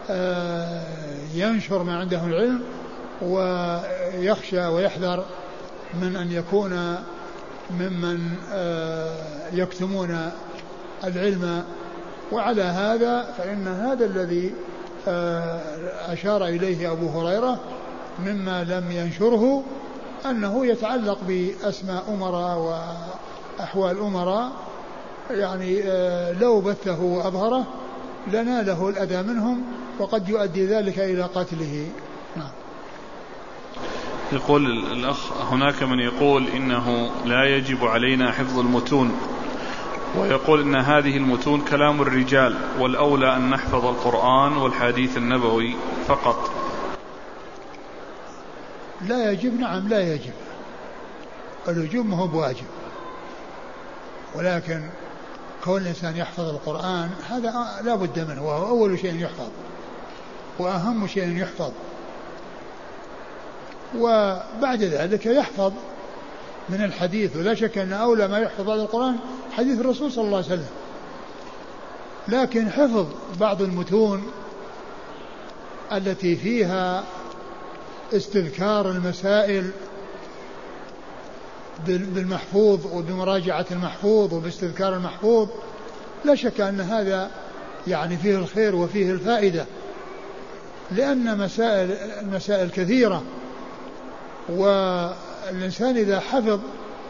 ينشر ما عنده العلم ويخشى ويحذر من أن يكون ممن يكتمون العلم. وعلى هذا فإن هذا الذي أشار إليه أبو هريرة مما لم ينشره أنه يتعلق بأسماء أمراء وأحوال أمراء، يعني لو بثه وأظهره لناله الأذى منهم وقد يؤدي ذلك إلى قتله. نعم. يقول الأخ: هناك من يقول إنه لا يجب علينا حفظ المتون، ويقول إن هذه المتون كلام الرجال والأولى أن نحفظ القرآن والحديث النبوي فقط. لا يجب، نعم لا يجب، الوجوب ما هو بواجب، ولكن كون الإنسان يحفظ القرآن هذا لا بد منه، وهو أول شيء يحفظ وأهم شيء يحفظ، وبعد ذلك يحفظ من الحديث، ولا شك أن أولى ما يحفظ بعد القرآن حديث الرسول صلى الله عليه وسلم. لكن حفظ بعض المتون التي فيها استذكار المسائل بالمحفوظ وبمراجعة المحفوظ وباستذكار المحفوظ، لا شك أن هذا يعني فيه الخير وفيه الفائدة، لأن المسائل كثيرة، والإنسان إذا حفظ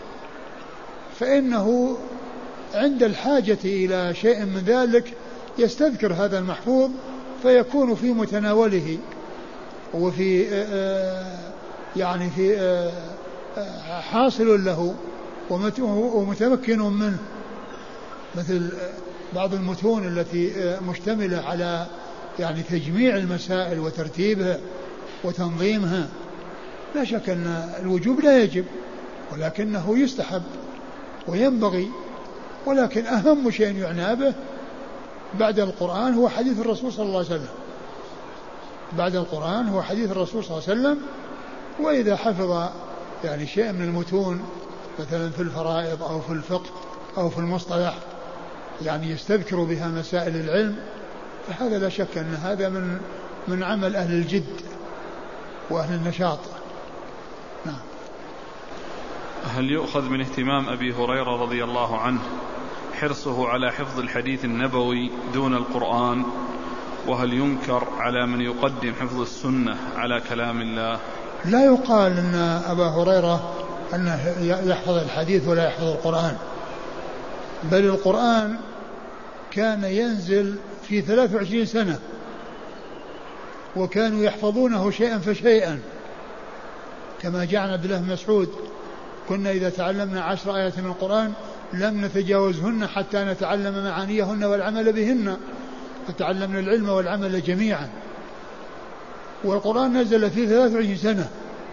فإنه عند الحاجة إلى شيء من ذلك يستذكر هذا المحفوظ فيكون في متناوله وفي يعني في حاصل له ومتمكن منه، مثل بعض المتون التي مشتملة على يعني تجميع المسائل وترتيبها وتنظيمها. لا شك أن الوجوب لا يجب، ولكنه يستحب وينبغي، ولكن أهم شيء يعنى به بعد القرآن هو حديث الرسول صلى الله عليه وسلم، بعد القرآن هو حديث الرسول صلى الله عليه وسلم. وإذا حفظ يعني شيء من المتون مثلا في الفرائض أو في الفقه أو في المصطلح يعني يستذكر بها مسائل العلم، فهذا لا شك أن هذا من عمل أهل الجد وأهل النشاط. نعم. هل يؤخذ من اهتمام أبي هريرة رضي الله عنه حرصه على حفظ الحديث النبوي دون القرآن؟ وهل ينكر على من يقدم حفظ السنة على كلام الله؟ لا يقال أن أبا هريرة أنه يحفظ الحديث ولا يحفظ القرآن، بل القرآن كان ينزل في 23 سنة وكانوا يحفظونه شيئا فشيئا، كما جاء عن عبد الله بن مسعود: كنا إذا تعلمنا 10 آيات من القرآن لم نتجاوزهن حتى نتعلم معانيهن والعمل بهن، فتعلمنا العلم والعمل جميعا. والقرآن نزل في 23 سنة،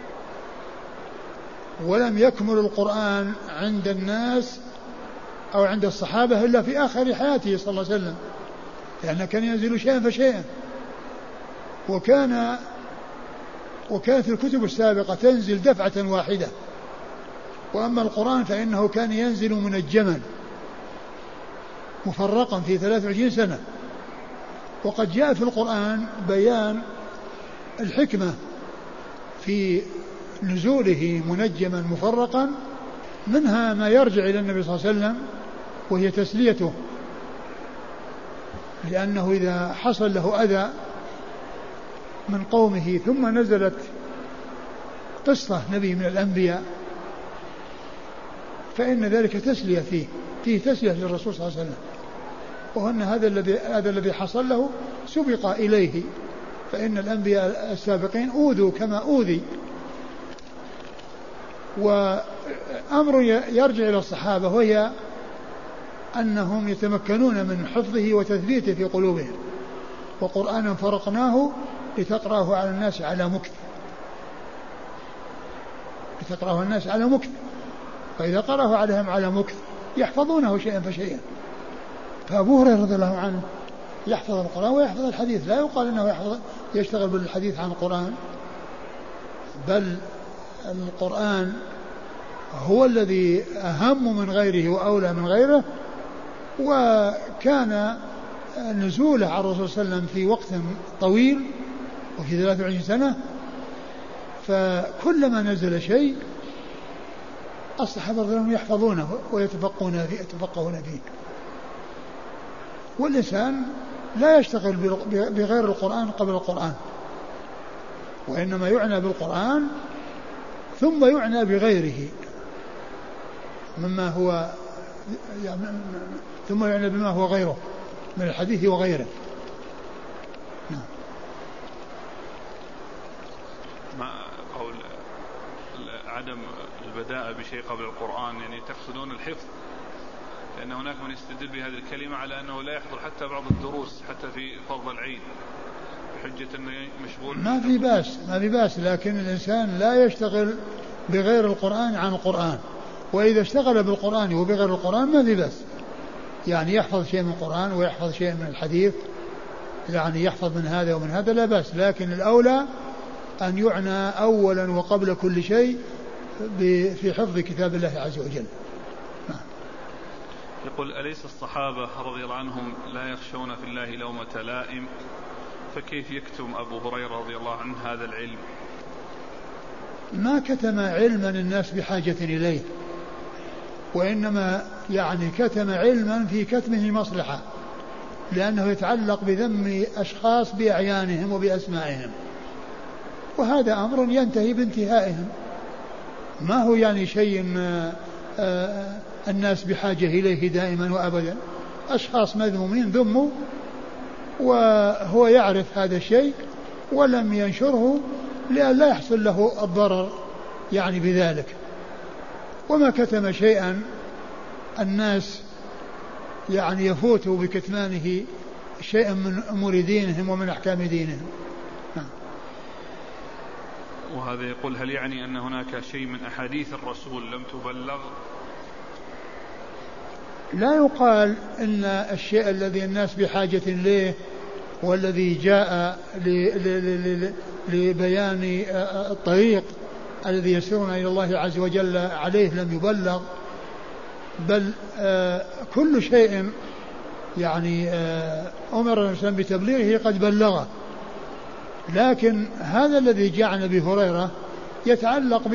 ولم يكمل القرآن عند الناس أو عند الصحابة إلا في آخر حياته صلى الله عليه وسلم، لأنه كان ينزل شيئا فشيئا. وكانت الكتب السابقة تنزل دفعة واحدة، وأما القرآن فإنه كان ينزل منجما مفرقا في 23 سنة. وقد جاء في القرآن بيان الحكمة في نزوله منجما مفرقا، منها ما يرجع إلى النبي صلى الله عليه وسلم وهي تسليته، لأنه إذا حصل له أذى من قومه ثم نزلت قصة نبي من الأنبياء فإن ذلك تسلية فيه تسلية للرسول صلى الله عليه وسلم، وأن هذا الذي حصل له سبق إليه، فإن الأنبياء السابقين أوذوا كما أوذي. وأمر يرجع إلى الصحابة وهي أنهم يتمكنون من حفظه وتثبيته في قلوبهم. وقرآنا فرقناه لتقرأه على الناس على مكث، لتقرأه الناس على مكث، فإذا قرأه عليهم على مكث يحفظونه شيئا فشيئا. فأبو هريرة رضي الله عنه يحفظ القرآن ويحفظ الحديث، لا يقال أنه يشتغل بالحديث عن القرآن، بل القرآن هو الذي أهم من غيره وأولى من غيره. وكان نزوله على الرسول صلى الله عليه وسلم في وقت طويل وفي 23 سنة، فكلما نزل شيء الصحابة رضي الله عنهم يحفظونه ويتفقهون فيه. والإنسان لا يشتغل بغير القرآن قبل القرآن، وإنما يعنى بالقرآن ثم يعنى بغيره مما هو ثم يعنى بما هو غيره من الحديث وغيره. مع قول عدم البداء بشيء قبل القرآن، يعني تقصدون الحفظ؟ لأن هناك من يستدل بهذه الكلمة على أنه لا يحضر حتى بعض الدروس حتى في فرض العين بحجة أنه مشغول. ما في بأس، لكن الإنسان لا يشتغل بغير القرآن عن القرآن، وإذا اشتغل بالقرآن وبغير القرآن ما في بأس، يعني يحفظ شيء من القرآن ويحفظ شيء من الحديث، يعني يحفظ من هذا ومن هذا لا بأس، لكن الأولى أن يعنى أولا وقبل كل شيء في حفظ كتاب الله عز وجل. يقول: أليس الصحابة رضي الله عنهم لا يخشون في الله لومة لائم؟ فكيف يكتم أبو هريرة رضي الله عنه هذا العلم؟ ما كتم علما الناس بحاجة إليه، وإنما يعني كتم علما في كتمه مصلحة، لأنه يتعلق بذم أشخاص بأعيانهم وبأسمائهم، وهذا أمر ينتهي بانتهائهم، ما هو يعني شيء الناس بحاجة إليه دائما وأبدا. أشخاص مذمومين ذموا وهو يعرف هذا الشيء ولم ينشره لأن لا يحصل له الضرر يعني بذلك، وما كتم شيئا الناس يعني يفوتوا بكتمانه شيئا من أمور دينهم ومن أحكام دينهم. وهذا يقول: هل يعني أن هناك شيء من أحاديث الرسول لم تبلغ؟ لا يقال إن الشيء الذي الناس بحاجة إليه والذي جاء لبيان الطريق الذي يسيرون إلى الله عز وجل عليه لم يبلغ، بل كل شيء يعني أمر الإنسان بتبليغه قد بلغه، لكن هذا الذي جاء عن أبي هريرة يتعلق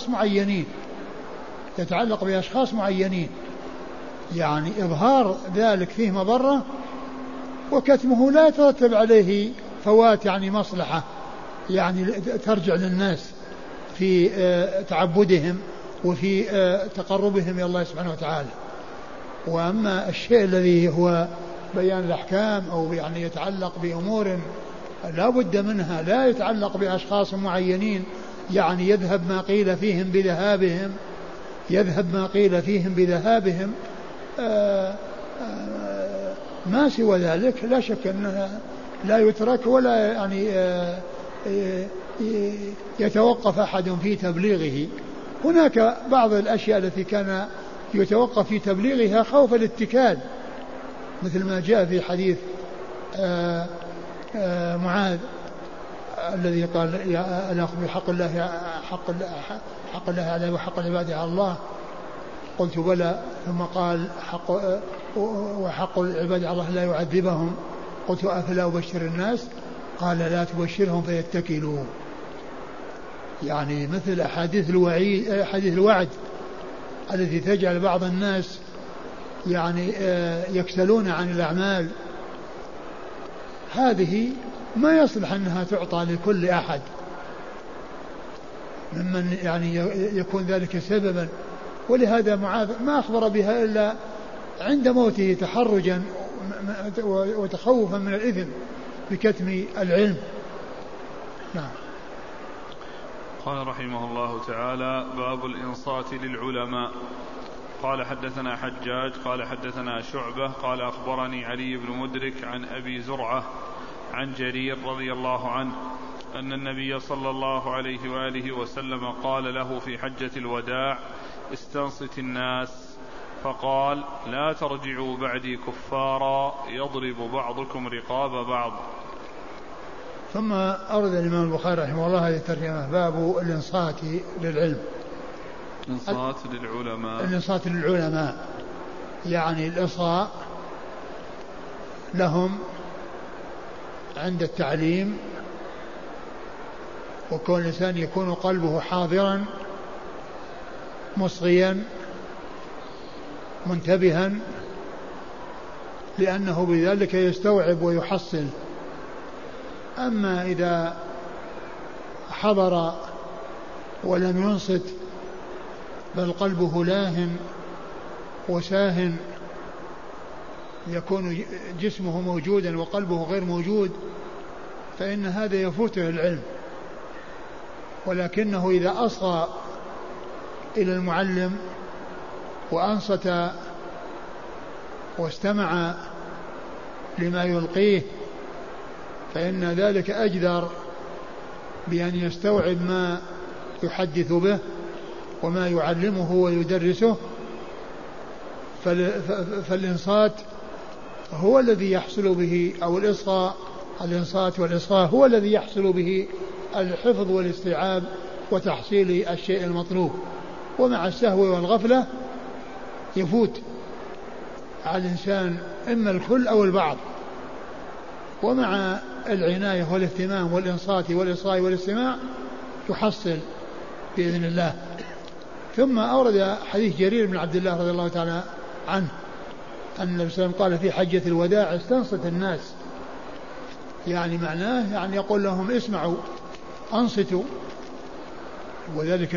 بأشخاص معينين، يعني إظهار ذلك فيه مضرة، وكتمه لا يترتب عليه فوات يعني مصلحة يعني ترجع للناس في تعبدهم وفي تقربهم إلى الله سبحانه وتعالى. وأما الشيء الذي هو بيان الأحكام أو يعني يتعلق بأمور لا بد منها، لا يتعلق بأشخاص معينين، يعني يذهب ما قيل فيهم بذهابهم ما سوى ذلك لا شك أنها لا يترك ولا يعني يتوقف أحد في تبليغه. هناك بعض الأشياء التي كان يتوقف في تبليغها خوف الاتكال، مثل ما جاء في حديث معاذ الذي قال: الأخذ بحق الله حق الله عليه وحق العباد على الله، قلت بلى، ثم قال: وحق العباد على الله لا يعذبهم، قلت أفلا أبشر الناس، قال: لا تبشرهم فيتكلوا. يعني مثل أحاديث الوعد التي تجعل بعض الناس يعني يكسلون عن الأعمال، هذه ما يصلح أنها تعطى لكل أحد ممن يعني يكون ذلك سببا. ولهذا معاذ ما أخبر بها إلا عند موته تحرجا وتخوفا من الإثم بكتم العلم. نعم. قال رحمه الله تعالى: باب الإنصات للعلماء. قال: حدثنا حجاج قال حدثنا شعبة قال أخبرني علي بن مدرك عن أبي زرعة عن جرير رضي الله عنه أن النبي صلى الله عليه وآله وسلم قال له في حجة الوداع: استنصت الناس، فقال: لا ترجعوا بعدي كفارا يضرب بعضكم رقاب بعض. ثم أورد الإمام البخاري رحمه الله هذه الترجمة: باب الإنصات للعلم. الإنصات للعلماء يعني الإصغاء لهم عند التعليم، وكون الإنسان يكون قلبه حاضرا مصغيا منتبها لأنه بذلك يستوعب ويحصل. أما إذا حضر ولم ينصت بل قلبه لاهٍ وساهٍ، يكون جسمه موجودا وقلبه غير موجود، فإن هذا يفوته العلم. ولكنه إذا أصغى إلى المعلم وأنصت واستمع لما يلقيه فإن ذلك أجدر بأن يستوعب ما يحدث به وما يعلمه ويدرسه. فالإنصات هو الذي يحصل به، أو الإنصات والإصغاء هو الذي يحصل به الحفظ والاستيعاب وتحصيل الشيء المطلوب. ومع السهو والغفلة يفوت على الإنسان إما الكل أو البعض. ومع العناية والاهتمام والإنصات والإصغاء والاستماع تحصل بإذن الله. ثم أورد حديث جرير بن عبد الله رضي الله تعالى عنه أن النبي صلى الله عليه وسلم قال في حجة الوداع استنصت الناس، يعني معناه يعني يقول لهم اسمعوا أنصتوا، وذلك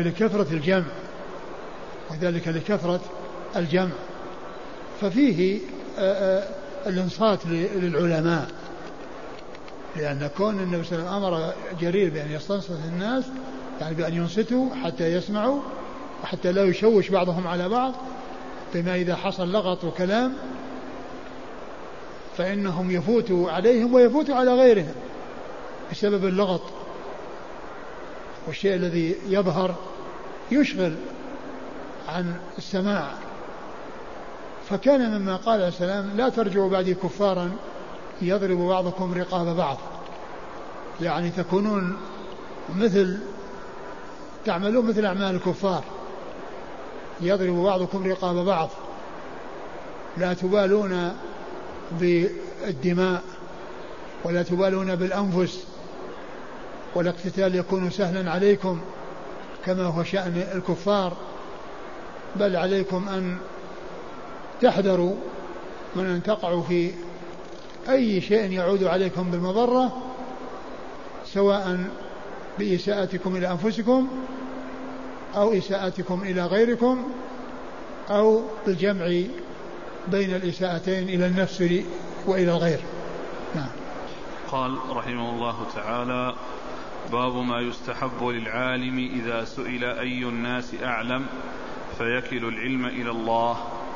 لكثرة الجمع. ففيه الانصات للعلماء، لأن كون النبي صلى الله عليه وسلم أمر جرير بأن يستنصت الناس يعني بأن ينصتوا حتى يسمعوا وحتى لا يشوش بعضهم على بعض، بما إذا حصل لغط وكلام فإنهم يفوتوا عليهم ويفوتوا على غيرهم بسبب اللغط، والشيء الذي يظهر يشغل عن السماع. فكان مما قال عليه السلام لا ترجعوا بعدي كفارا يضرب بعضكم رقاب بعض، يعني تكونون تعملون مثل أعمال الكفار، يضرب بعضكم رقاب بعض، لا تبالون بالدماء ولا تبالون بالأنفس، والاقتتال يكون سهلا عليكم كما هو شأن الكفار، بل عليكم أن تحذروا من أن تقعوا في أي شيء يعود عليكم بالمضرة، سواء بإساءتكم إلى أنفسكم أو إساءتكم إلى غيركم أو بالجمع بين الإساءتين إلى النفس وإلى الغير. نعم. قال رحمه الله تعالى: باب ما يستحب للعالم إذا سئل أي الناس أعلم فيكل العلم إلى الله.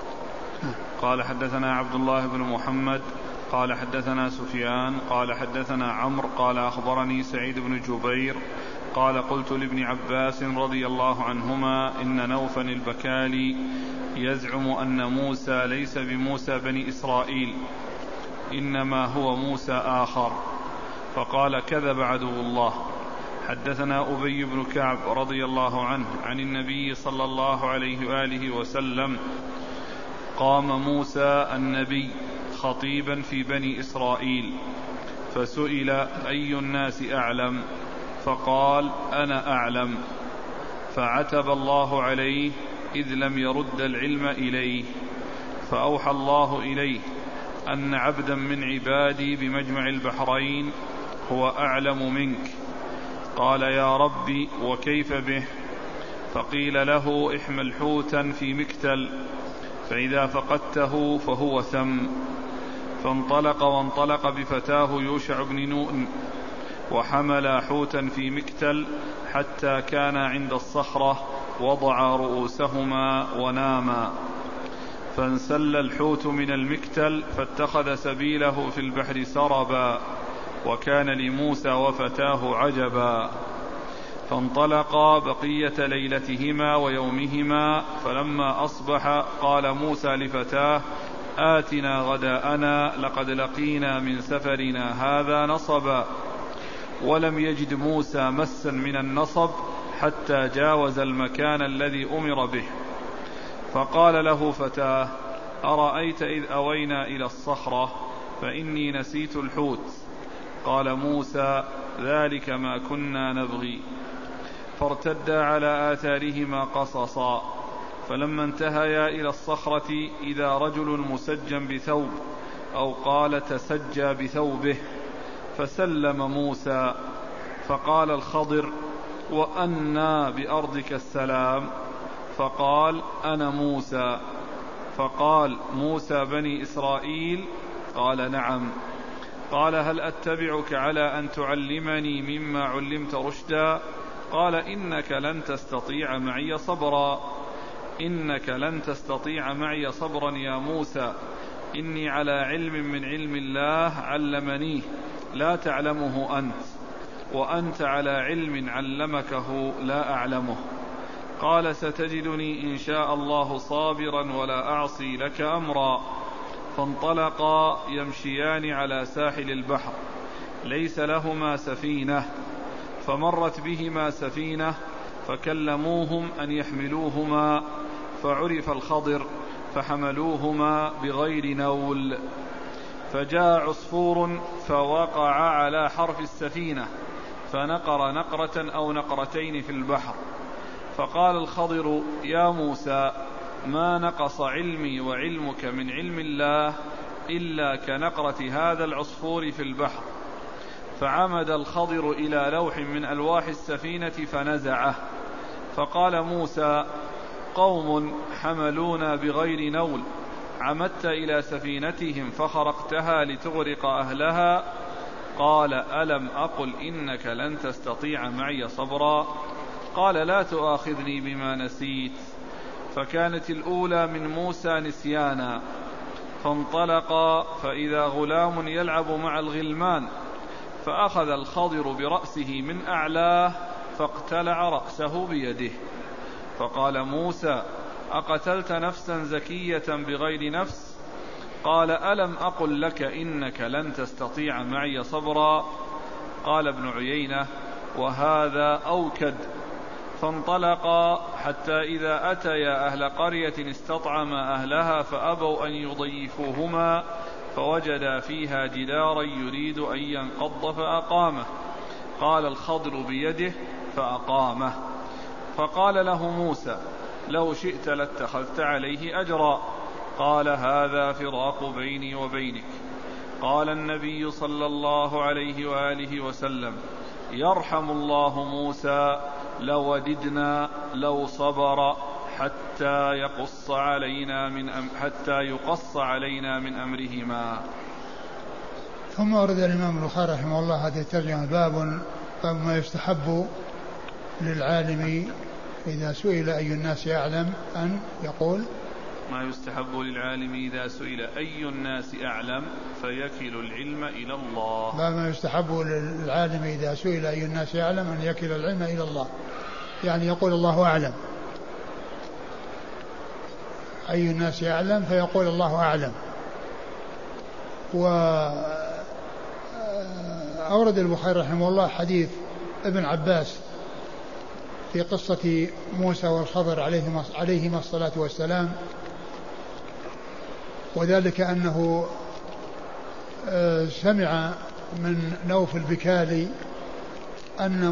قال حدثنا عبد الله بن محمد قال حدثنا سفيان قال حدثنا عمرو قال أخبرني سعيد بن جبير قال قلت لابن عباس رضي الله عنهما إن نوفا البكالي يزعم أن موسى ليس بموسى بني إسرائيل إنما هو موسى آخر، فقال كذب عدو الله. حدثنا أبي بن كعب رضي الله عنه عن النبي صلى الله عليه وآله وسلم قام موسى النبي خطيبا في بني إسرائيل فسئل أي الناس أعلم فقال أنا أعلم، فعتب الله عليه إذ لم يرد العلم إليه، فأوحى الله إليه أن عبدا من عبادي بمجمع البحرين هو أعلم منك. قال يا ربي وكيف به؟ فقيل له احمل حوتا في مكتل فإذا فقدته فهو ثم. فانطلق وانطلق بفتاه يوشع بن نون وحمل حوتا في مكتل حتى كان عند الصخرة وضع رؤوسهما وناما، فانسل الحوت من المكتل فاتخذ سبيله في البحر سربا، وكان لموسى وفتاه عجبا. فانطلقا بقية ليلتهما ويومهما، فلما أصبح قال موسى لفتاه آتنا غداءنا لقد لقينا من سفرنا هذا نصبا. ولم يجد موسى مسا من النصب حتى جاوز المكان الذي أمر به. فقال له فتاه أرأيت إذ أوينا إلى الصخرة فإني نسيت الحوت. قال موسى ذلك ما كنا نبغي. فارتدا على آثارهما قصصا. فلما انتهيا إلى الصخرة إذا رجل مسجى بثوب أو قال تسجى بثوبه، فسلم موسى، فقال الخضر: وأنى بأرضك السلام؟ فقال: أنا موسى. فقال: موسى بني إسرائيل؟ قال: نعم. قال: هل أتبعك على أن تعلمني مما علمت رشدا؟ قال: إنك لن تستطيع معي صبرا. إنك لن تستطيع معي صبرا يا موسى، إني على علم من علم الله علمنيه لا تعلمه أنت، وأنت على علم علمكه لا أعلمه. قال: ستجدني إن شاء الله صابرا ولا أعصي لك أمرا. فانطلقا يمشيان على ساحل البحر، ليس لهما سفينة، فمرت بهما سفينة فكلموهم أن يحملوهما، فعرف الخضر فحملوهما بغير نول. فجاء عصفور فوقع على حرف السفينة فنقر نقرة أو نقرتين في البحر. فقال الخضر: يا موسى، ما نقص علمي وعلمك من علم الله إلا كنقرة هذا العصفور في البحر. فعمد الخضر إلى لوح من ألواح السفينة فنزعه. فقال موسى: قوم حملونا بغير نول، عمدت إلى سفينتهم فخرقتها لتغرق أهلها؟ قال: ألم أقل إنك لن تستطيع معي صبرا؟ قال: لا تؤاخذني بما نسيت. فكانت الأولى من موسى نسيانا. فانطلقا فإذا غلام يلعب مع الغلمان، فأخذ الخضر برأسه من أعلاه فاقتلع رأسه بيده. فقال موسى: أقتلت نفسا زكية بغير نفس؟ قال: ألم أقل لك إنك لن تستطيع معي صبرا؟ قال ابن عيينة: وهذا أوكد. فانطلقا حتى إذا أتيا أهل قرية استطعما أهلها فأبوا أن يضيفوهما، فوجدا فيها جدارا يريد أن ينقض فأقامه. قال الخضر بيده فأقامه. فقال له موسى: لو شئت لاتخذت عليه أجرا. قال: هذا فراق بيني وبينك. قال النبي صلى الله عليه وآله وسلم: يرحم الله موسى، لوددنا لو صبر حتى يقص علينا من أمرهما. ثم ورد الإمام البخاري رحمه الله هذه الترجمة: باب ما يستحب للعالم إذا سئل أي الناس أعلم أن يقول. ما يستحب للعالم إذا سئل أي الناس أعلم فيكل العلم إلى الله. باب ما يستحب للعالم إذا سئل أي الناس أعلم أن يكل العلم إلى الله، يعني يقول الله أعلم. أي الناس أعلم فيقول الله أعلم. وأورد البخاري رحمه الله حديث ابن عباس في قصة موسى والخضر عليهما الصلاة والسلام، وذلك أنه سمع من نوف البكالي أن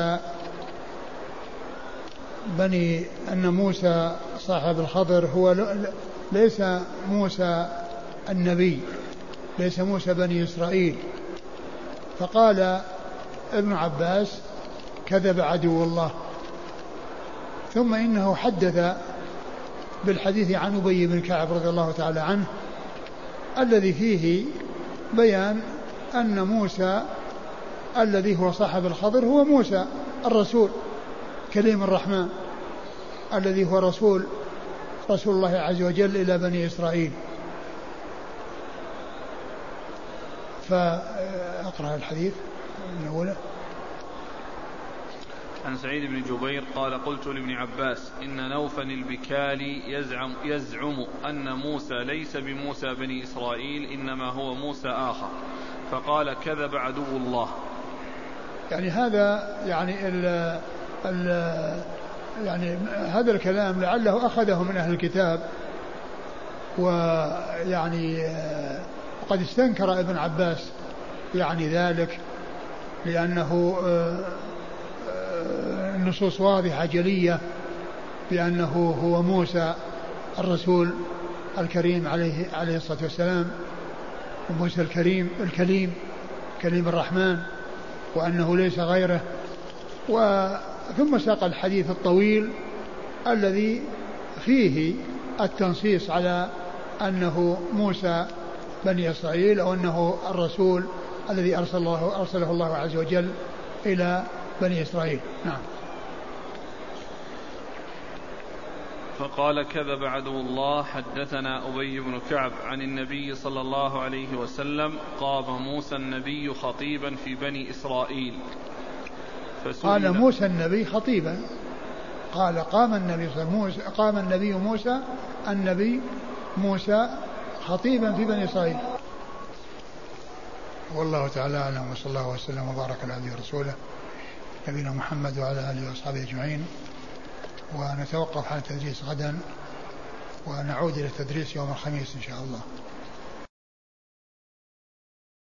موسى صاحب الخضر هو ليس موسى النبي، ليس موسى بني إسرائيل. فقال ابن عباس: كذب عدو الله. ثم إنه حدث بالحديث عن أبي بن كعب رضي الله تعالى عنه الذي فيه بيان أن موسى الذي هو صاحب الخضر هو موسى الرسول كليم الرحمن الذي هو رسول الله عز وجل إلى بني إسرائيل. فأقرأ الحديث من أوله. عن سعيد بن جبير قال: قلت لابن عباس: إن نوفا البكالي يزعم أن موسى ليس بموسى بني إسرائيل، إنما هو موسى آخر. فقال: كذب عدو الله. يعني هذا يعني هذا الكلام لعله أخذه من أهل الكتاب، ويعني قد استنكر ابن عباس يعني ذلك، لأنه النصوص واضحة جلية بأنه هو موسى الرسول الكريم عليه الصلاة والسلام. وموسى الكليم كليم الرحمن وأنه ليس غيره. ثم ساق الحديث الطويل الذي فيه التنصيص على أنه موسى بني إسرائيل أو أنه الرسول الذي أرسله الله عز وجل إلى بني إسرائيل. نعم. فقال كذب عدو الله حدثنا أبي بن كعب عن النبي صلى الله عليه وسلم قام موسى النبي خطيبا في بني إسرائيل. قال موسى النبي خطيبا، قال قام النبي موسى خطيبا في بني إسرائيل. والله تعالى أعلم، وصلى الله وسلم وبارك على عبده ورسوله نبينا محمد وعلى آله وأصحابه أجمعين. ونتوقف عن التدريس غدا ونعود إلى التدريس يوم الخميس إن شاء الله.